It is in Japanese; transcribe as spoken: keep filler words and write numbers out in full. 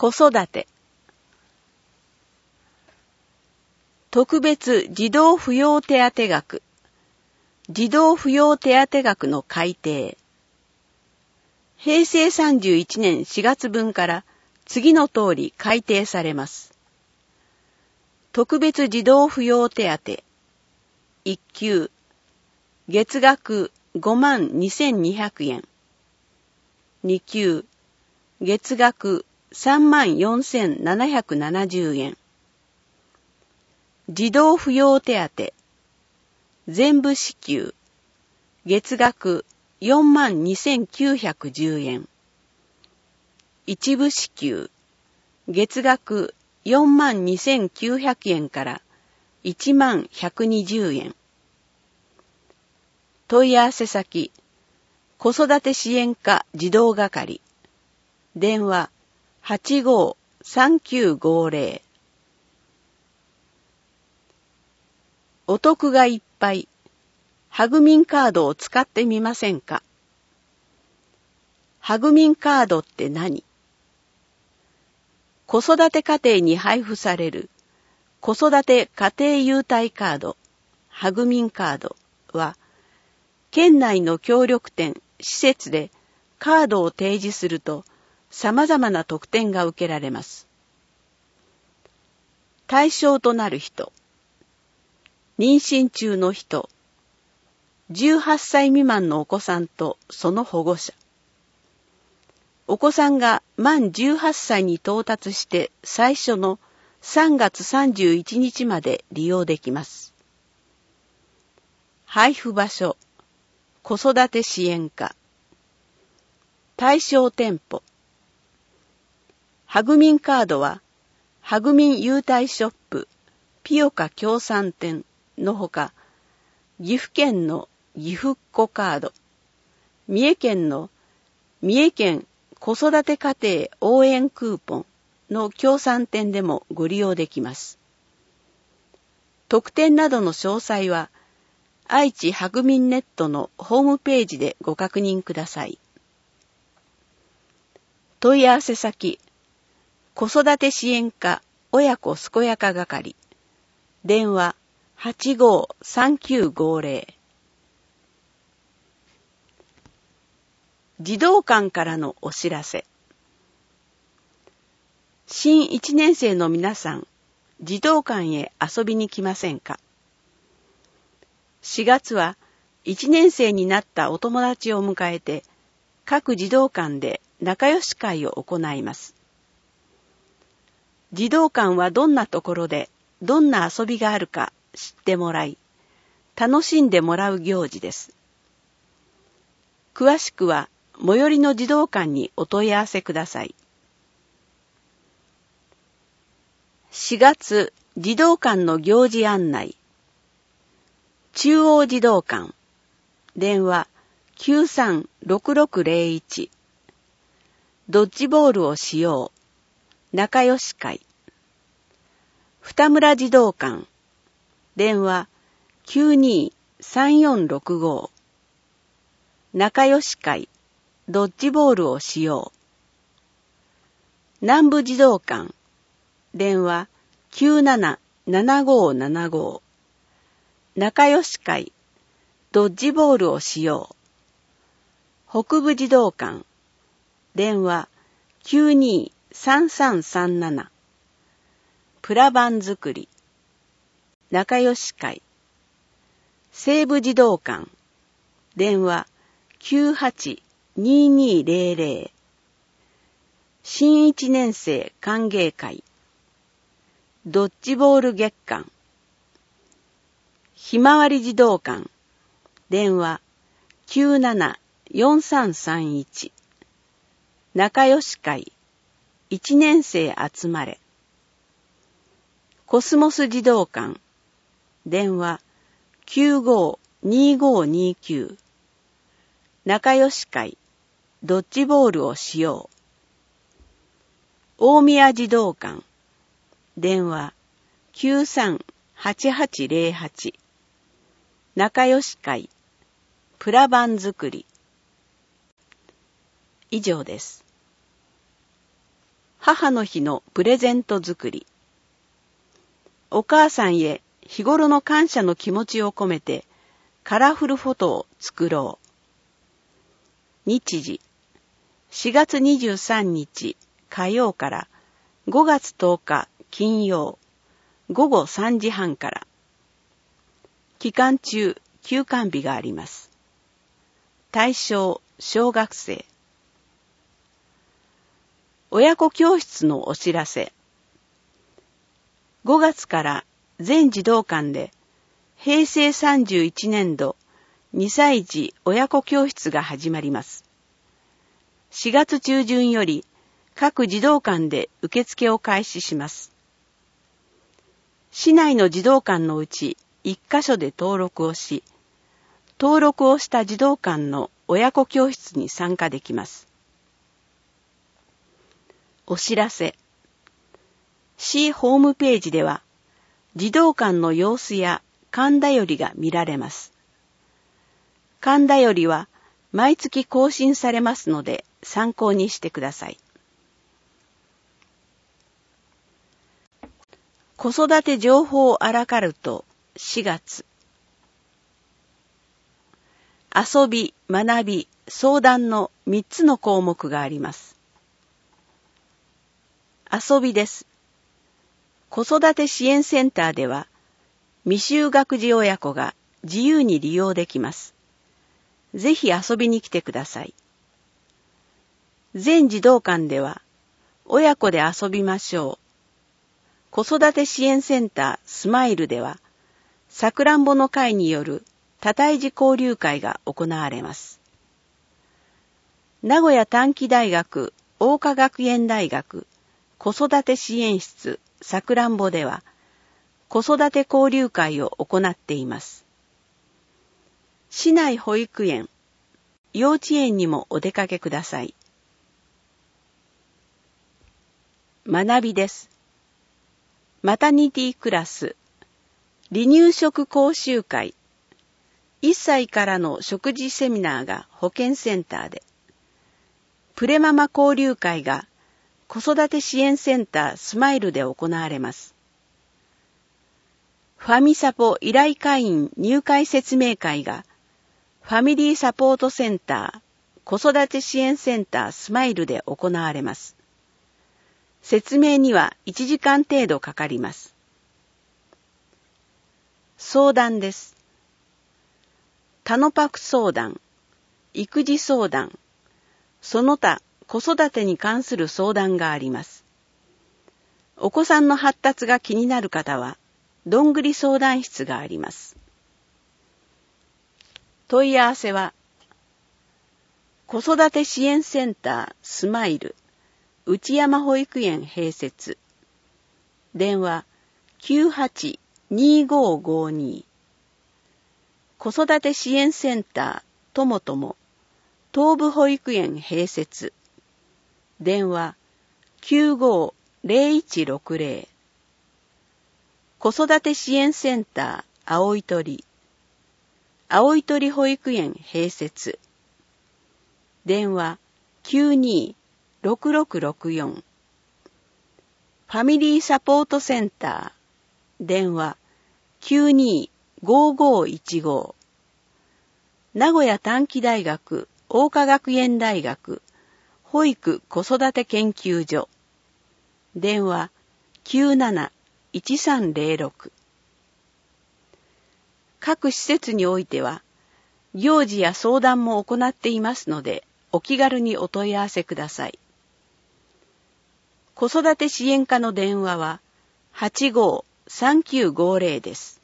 子育て。特別児童扶養手当額。児童扶養手当額の改定。へいせいさんじゅういちねんしがつぶんから次の通り改定されます。特別児童扶養手当。いっきゅう。月額ごまんにせんにひゃくえん。にきゅう。月額さんまんよんせんななひゃくななじゅうえん。児童扶養手当。全部支給。月額よんまんにせんきゅうひゃくじゅうえん。一部支給。月額よんまんにせんきゅうひゃくえんからいちまんひゃくにじゅうえん。問い合わせ先、子育て支援課児童係。電話 はちごーさんきゅうごーぜろ。お得がいっぱい。ハグミンカードを使ってみませんか？ハグミンカードって何？子育て家庭に配布される子育て家庭優待カード、ハグミンカードは、県内の協力店、施設でカードを提示すると様々な特典が受けられます。対象となる人、妊娠中の人、じゅうはっさい未満のお子さんとその保護者。お子さんが満じゅうはっさいに到達して最初のさんがつさんじゅういちにちまで利用できます。配布場所、子育て支援課。対象店舗。ハグミンカードは、ハグミン優待ショップ、ピオカ協賛店のほか、岐阜県の岐阜っ子カード、三重県の三重県子育て家庭応援クーポンの協賛店でもご利用できます。特典などの詳細は、愛知ハグミンネットのホームページでご確認ください。問い合わせ先、子育て支援課親子健やか係。電話 はちごーさんきゅうごーぜろ。児童館からのお知らせ。新いちねんせいの皆さん、児童館へ遊びに来ませんか？しがつはいちねんせいになったお友達を迎えて、各児童館で仲良し会を行います。児童館はどんなところで、どんな遊びがあるか知ってもらい、楽しんでもらう行事です。詳しくは、最寄りの児童館にお問い合わせください。しがつ、児童館の行事案内。中央児童館。電話 きゅうさんろくろくぜろいち。ドッジボールをしよう。仲良し会。二村児童館。電話 きゅうにーさんよんろくご。仲良し会。ドッジボールをしよう。南部児童館。電話 きゅうななななごーななご。仲良し会。ドッジボールをしよう。北部児童館。電話 きゅうにーさんさんさんなな。プラ板作り。仲良し会。西部児童館。電話 きゅうはちにーにーぜろぜろ。新一年生歓迎会。ドッジボール月間。ひまわり児童館。電話 きゅうななよんさんさんいち。仲良し会。一年生集まれ。コスモス児童館。電話 きゅうごーにーごーにーきゅう。仲良し会。ドッジボールをしよう。大宮児童館。電話 きゅうさんはちはちぜろはち。仲良し会。プラ板作り。以上です。 母の日のプレゼント作り。お母さんへ日頃の感謝の気持ちを込めてカラフルフォトを作ろう。日時、しがつにじゅうさんにち火曜からごがつとおか金曜、ごごさんじはんから。期間中、休館日があります。対象、小学生。親子教室のお知らせ。ごがつから全児童館でへいせいさんじゅういちねんどにさい児親子教室が始まります。しがつちゅうじゅんより各児童館で受付を開始します。市内の児童館のうちいっかしょで登録をし、登録をした児童館の親子教室に参加できます。お知らせ。市ホームページでは、児童館の様子や神田よりが見られます。神田よりは毎月更新されますので参考にしてください。子育て情報アラカルトしがつ。遊び、学び、相談のみっつの項目があります。遊びです。子育て支援センターでは、未就学児親子が自由に利用できます。ぜひ遊びに来てください。全児童館では、親子で遊びましょう。子育て支援センタースマイルでは、さくらんぼの会による多胎児交流会が行われます。名古屋短期大学桜花学園大学子育て支援室さくらんぼでは、子育て交流会を行っています。市内保育園、幼稚園にもお出かけください。学びです。マタニティクラス、離乳食講習会、いっさいからの食事セミナーが保健センターで、プレママ交流会が子育て支援センタースマイルで行われます。ファミサポ依頼会員入会説明会がファミリーサポートセンター子育て支援センタースマイルで行われます。説明にはいちじかん程度かかります。相談です。タノパク相談、育児相談、その他子育てに関する相談があります。お子さんの発達が気になる方は、どんぐり相談室があります。問い合わせは、子育て支援センタースマイル内山保育園併設。電話 きゅうはちにーごーごーにー。子育て支援センターともとも東部保育園併設。電話 きゅうごーぜろいちろくぜろ。子育て支援センター青い鳥青い鳥保育園併設。電話 きゅうにーろくろくろくよん。ファミリーサポートセンター。電話 きゅうにーごーごーいちごー。名古屋短期大学桜花学園大学保育子育て研究所。電話 きゅうなないちさんぜろろく。各施設においては、行事や相談も行っていますので、お気軽にお問い合わせください。子育て支援課の電話は はちごーさんきゅうごーぜろ です。